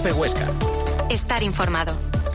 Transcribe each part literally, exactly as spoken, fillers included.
COPE Huesca. Estar informado.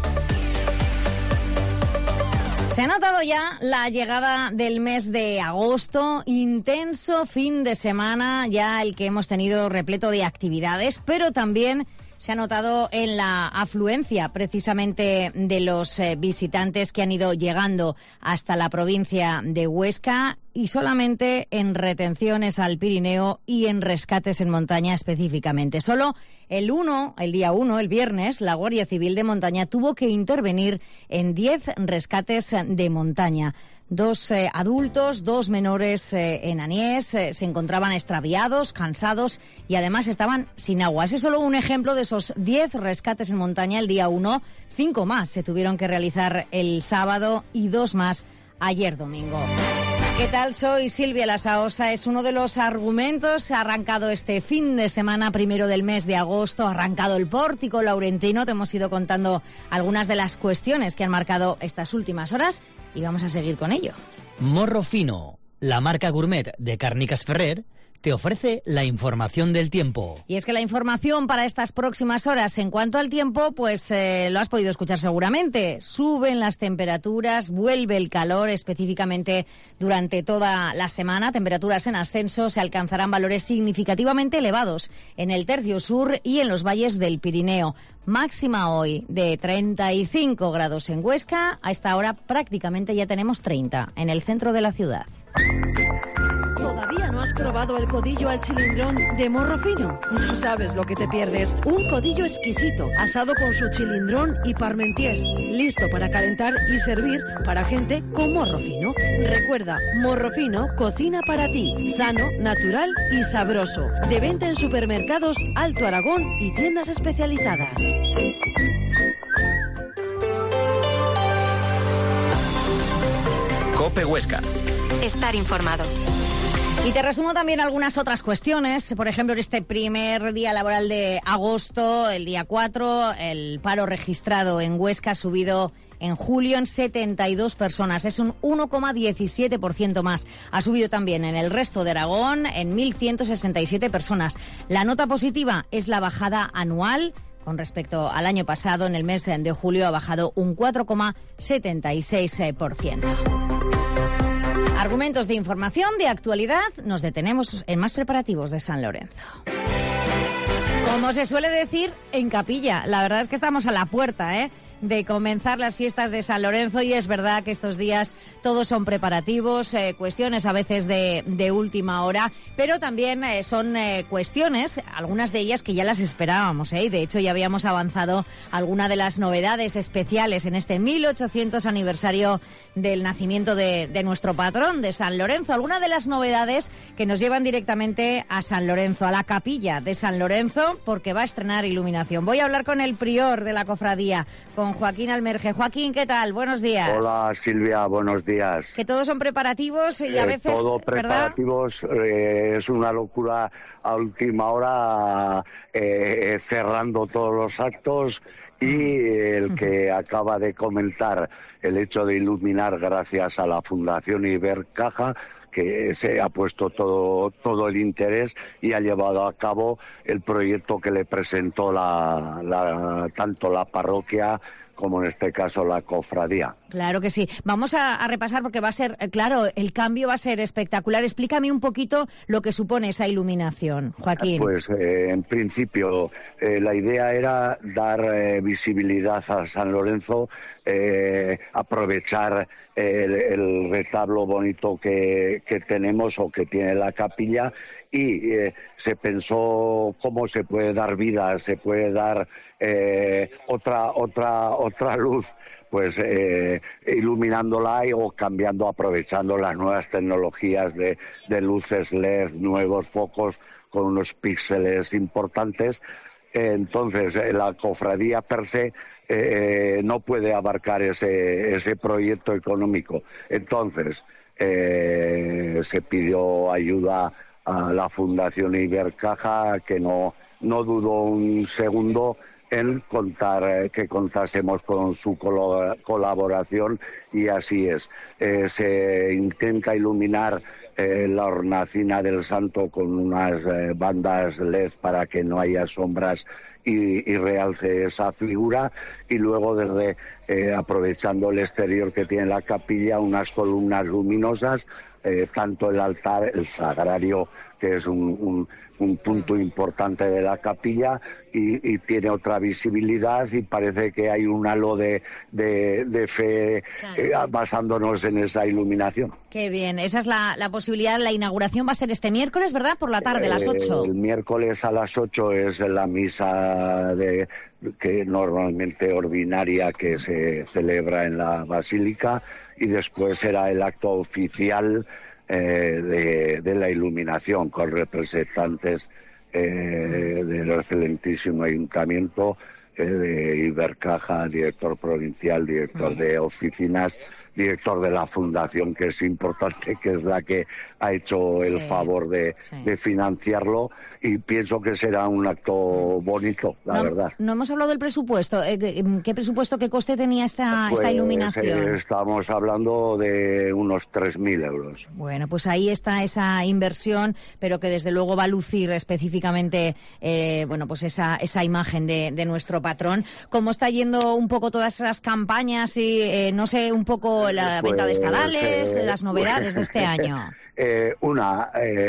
Se ha notado ya la llegada del mes de agosto, intenso fin de semana, ya el que hemos tenido repleto de actividades, pero también se ha notado en la afluencia precisamente de los eh, visitantes que han ido llegando hasta la provincia de Huesca y solamente en retenciones al Pirineo y en rescates en montaña específicamente. Solo el uno, el día uno, el viernes, la Guardia Civil de Montaña tuvo que intervenir en diez rescates de montaña. Dos eh, adultos, dos menores eh, en Aniés, eh, se encontraban extraviados, cansados y además estaban sin agua. Ese es solo un ejemplo de esos diez rescates en montaña el día uno. Cinco más se tuvieron que realizar el sábado y dos más ayer domingo. ¿Qué tal? Soy Silvia Lasaosa. Es uno de los argumentos. Ha arrancado este fin de semana, primero del mes de agosto. Ha arrancado el Pórtico Laurentino. Te hemos ido contando algunas de las cuestiones que han marcado estas últimas horas y vamos a seguir con ello. Morro Fino, la marca gourmet de Càrniques Ferrer, te ofrece la información del tiempo. Y es que la información para estas próximas horas en cuanto al tiempo, pues eh, lo has podido escuchar seguramente. Suben las temperaturas, vuelve el calor, específicamente durante toda la semana. Temperaturas en ascenso, se alcanzarán valores significativamente elevados en el tercio sur y en los valles del Pirineo. Máxima hoy de treinta y cinco grados en Huesca. A esta hora prácticamente ya tenemos treinta en el centro de la ciudad. ¿Todavía no has probado el codillo al chilindrón de Morro Fino? No sabes lo que te pierdes. Un codillo exquisito, asado con su chilindrón y parmentier. Listo para calentar y servir para gente con morro fino. Recuerda, Morro Fino cocina para ti. Sano, natural y sabroso. De venta en supermercados Alto Aragón y tiendas especializadas. COPE Huesca. Estar informado. Y te resumo también algunas otras cuestiones. Por ejemplo, en este primer día laboral de agosto, el día cuatro, el paro registrado en Huesca ha subido en julio en setenta y dos personas. Es un uno coma diecisiete por ciento más. Ha subido también en el resto de Aragón en mil ciento sesenta y siete personas. La nota positiva es la bajada anual. Con respecto al año pasado, en el mes de julio ha bajado un cuatro coma setenta y seis por ciento. Argumentos de información, de actualidad, nos detenemos en más preparativos de San Lorenzo. Como se suele decir, en capilla. La verdad es que estamos a la puerta, ¿eh?, de comenzar las fiestas de San Lorenzo y es verdad que estos días todos son preparativos, eh, cuestiones a veces de, de última hora, pero también eh, son eh, cuestiones, algunas de ellas que ya las esperábamos, ¿eh? Y de hecho ya habíamos avanzado alguna de las novedades especiales en este mil ochocientos aniversario del nacimiento de, de nuestro patrón, de San Lorenzo. Algunas de las novedades que nos llevan directamente a San Lorenzo, a la capilla de San Lorenzo, porque va a estrenar iluminación. Voy a hablar con el prior de la cofradía, con Joaquín Almerge. Joaquín, ¿qué tal? Buenos días. Hola, Silvia, buenos días. Que todos son preparativos y a veces, eh, todo preparativos, eh, es una locura a última hora, eh, cerrando todos los actos y el que acaba de comentar el hecho de iluminar gracias a la Fundación Ibercaja, que se ha puesto todo todo el interés y ha llevado a cabo el proyecto que le presentó la, la tanto la parroquia como en este caso la cofradía. Claro que sí. Vamos a, a repasar porque va a ser, claro, el cambio va a ser espectacular. Explícame un poquito lo que supone esa iluminación, Joaquín. Pues eh, en principio eh, la idea era dar eh, visibilidad a San Lorenzo, eh, aprovechar el, el retablo bonito que, que tenemos o que tiene la capilla y eh, se pensó cómo se puede dar vida, se puede dar eh, otra otra otra luz, pues eh, iluminándola o cambiando, aprovechando las nuevas tecnologías de, de luces L E D, nuevos focos con unos píxeles importantes. Eh, entonces eh, la cofradía per se eh, no puede abarcar ese ese proyecto económico. Entonces eh, se pidió ayuda a la Fundación Ibercaja, que no no dudó un segundo en contar eh, que contásemos con su colo- colaboración y así es. Eh, se intenta iluminar eh, la hornacina del santo con unas eh, bandas L E D para que no haya sombras y, y realce esa figura, y luego desde eh, aprovechando el exterior que tiene la capilla, unas columnas luminosas, eh, tanto el altar, el sagrario, que es un, un, un punto importante de la capilla, y, y tiene otra visibilidad, y parece que hay un halo de, de, de fe eh, basándonos en esa iluminación. Qué bien, esa es la, la posibilidad. La inauguración va a ser este miércoles, ¿verdad? Por la tarde, a las ocho. Eh, el miércoles a las ocho es la misa de, que normalmente ordinaria que se celebra en la Basílica, y después será el acto oficial eh, de, de la iluminación con representantes eh, del excelentísimo Ayuntamiento, eh, de Ibercaja, director provincial, director de oficinas, director de la fundación, que es importante, que es la que ha hecho el sí, favor de, sí. de financiarlo, y pienso que será un acto bonito, la no, verdad. No hemos hablado del presupuesto. ¿Qué presupuesto, qué coste tenía esta, pues, esta iluminación? Eh, estamos hablando de unos tres mil euros. Bueno, pues ahí está esa inversión, pero que desde luego va a lucir específicamente eh, bueno, pues esa, esa imagen de, de nuestro patrón. ¿Cómo está yendo un poco todas esas campañas y, eh, no sé, un poco la pues, venta de estadales, eh, las novedades pues, de este año? Eh, una,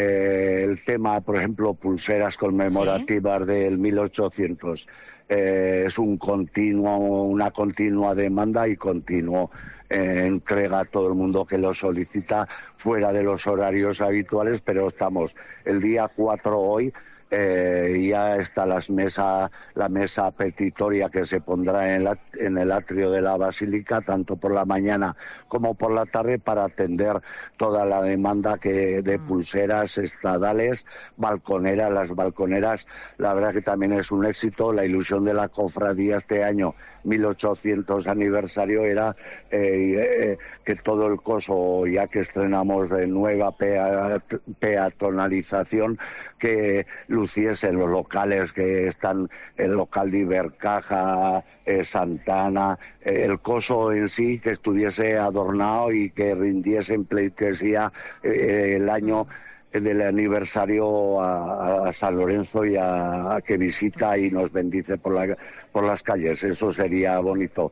eh, el tema, por ejemplo, pulseras conmemorativas ¿Sí? del mil ochocientos. Eh, es un continuo, una continua demanda y continuo eh, entrega a todo el mundo que lo solicita fuera de los horarios habituales, pero estamos el día cuatro hoy. Eh, ya está las mesa, la mesa petitoria que se pondrá en, la, en el atrio de la Basílica, tanto por la mañana como por la tarde, para atender toda la demanda que de pulseras, estadales, balconeras. Las balconeras, la verdad que también es un éxito. La ilusión de la cofradía este año, mil ochocientos aniversario, era eh, eh, que todo el coso, ya que estrenamos de nueva peat- peatonalización, que luciesen los locales que están, el local de Ibercaja, eh, Santana, eh, el coso en sí, que estuviese adornado y que rindiese en pleitesía eh, el año del aniversario a, a San Lorenzo y a, a que visita y nos bendice por la, por las calles. Eso sería bonito.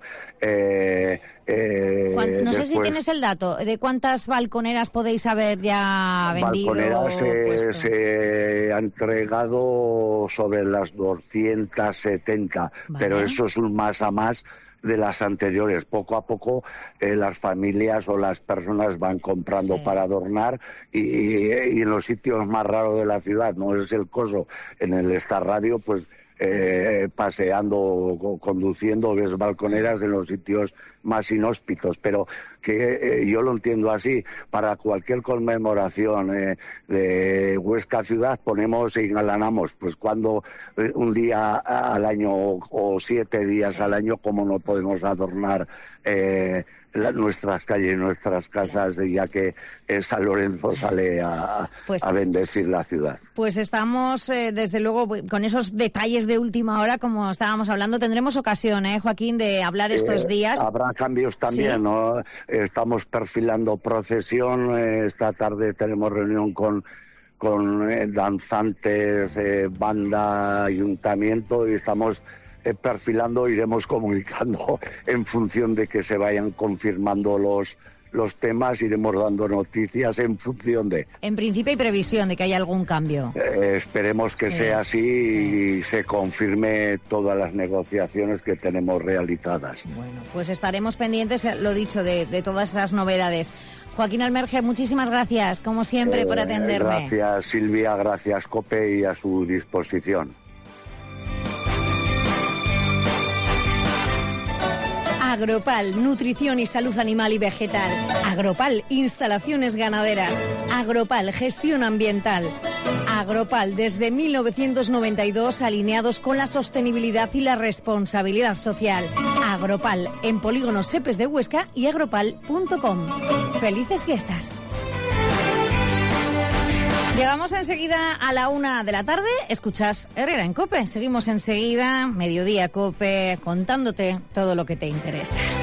Eh, eh, no después, sé si tienes el dato de cuántas balconeras podéis haber ya vendido. Balconeras eh, se ha entregado sobre las doscientas setenta, vale. Pero eso es un más a más de las anteriores. Poco a poco eh, las familias o las personas van comprando sí. para adornar, y, y, y en los sitios más raros de la ciudad, no es el coso, en el Estarradio, pues eh, paseando, conduciendo, ves balconeras en los sitios más inhóspitos, pero que eh, yo lo entiendo así. Para cualquier conmemoración eh, de Huesca ciudad ponemos y engalanamos, pues cuando eh, un día al año o, o siete días al año, como no podemos adornar eh, la, nuestras calles, nuestras casas, ya que eh, San Lorenzo sale a, pues, a bendecir la ciudad. Pues estamos, eh, desde luego, con esos detalles de última hora, como estábamos hablando. Tendremos ocasión, ¿eh, Joaquín, de hablar estos eh, días. Habrá cambios también, ¿sí? ¿no? Estamos perfilando procesión. Eh, esta tarde tenemos reunión con con eh, danzantes, eh, banda, ayuntamiento, y estamos eh, perfilando. Iremos comunicando en función de que se vayan confirmando los los temas, iremos dando noticias en función de... En principio hay previsión de que haya algún cambio. Eh, esperemos que sí, sea así sí. y se confirme todas las negociaciones que tenemos realizadas. Bueno, pues estaremos pendientes, lo dicho, de, de todas esas novedades. Joaquín Almerge, muchísimas gracias, como siempre, eh, por atenderme. Gracias, Silvia, gracias, COPE, y a su disposición. Agropal, nutrición y salud animal y vegetal. Agropal, instalaciones ganaderas. Agropal, gestión ambiental. Agropal, desde mil novecientos noventa y dos, alineados con la sostenibilidad y la responsabilidad social. Agropal, en Polígono Sepes de Huesca y agropal punto com. ¡Felices fiestas! Llegamos enseguida a la una de la tarde. Escuchas Herrera en COPE. Seguimos enseguida, Mediodía COPE, contándote todo lo que te interesa.